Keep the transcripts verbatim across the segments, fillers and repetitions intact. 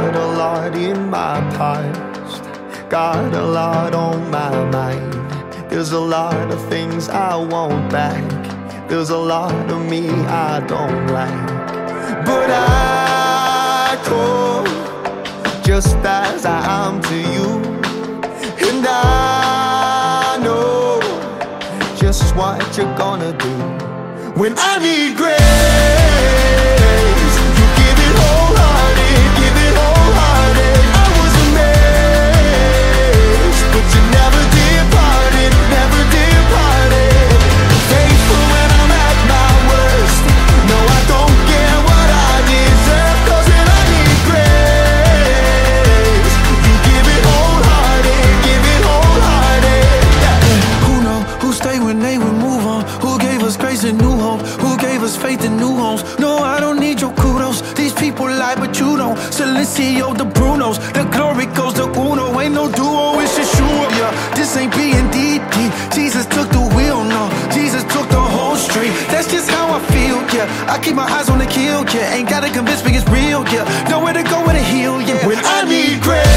got a lot in my past, got a lot on my mind. There's a lot of things I want back, there's a lot of me I don't like. But I come just as I am to you, and I know just what you're gonna do. When I need grace, you give it wholehearted, give it wholehearted. I was amazed, but you never departed, never departed. Faithful when I'm at my worst. No, I don't get what I deserve, 'cause when I need grace, you give it wholehearted, give it wholehearted. Yeah. Who know, who stay when they would move on? Who gave us grace and new hope? Who gave us faith in new homes? No, I don't need your kudos. These people lie, but you don't. Celicio, the Brunos, the glory goes to Uno. Ain't no duo, it's just you. Yeah, this ain't B and D D. Jesus took the wheel, no. Jesus took the whole street. That's just how I feel, yeah. I keep my eyes on the kill, yeah. Ain't gotta convince me it's real, yeah. Nowhere to go, where to heal, yeah. When I need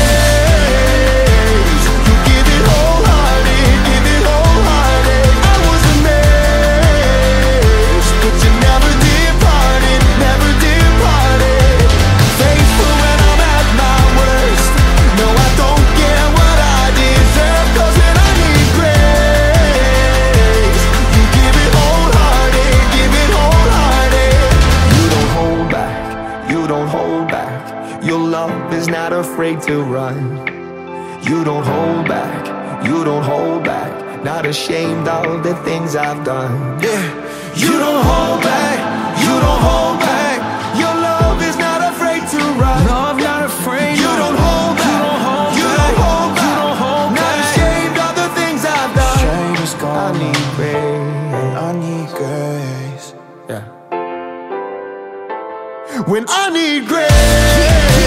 grace, you give it wholehearted, give it wholehearted. I was amazed, but you never departed, never departed. Faithful when I'm at my worst. No, I don't get what I deserve, 'cause when I need grace, you give it wholehearted, give it wholehearted. You don't hold back, you don't hold back. Your love is not afraid to run. You don't hold back, you don't hold back. Not ashamed of the things I've done. Yeah, you don't hold back, you don't hold back. Your love is not afraid to run. No, I'm not afraid. You don't hold back, You don't hold you back. don't hold back. You don't hold Not back. ashamed of the things I've done. Shame is I gone. need grace. I need grace. Yeah. When I need grace.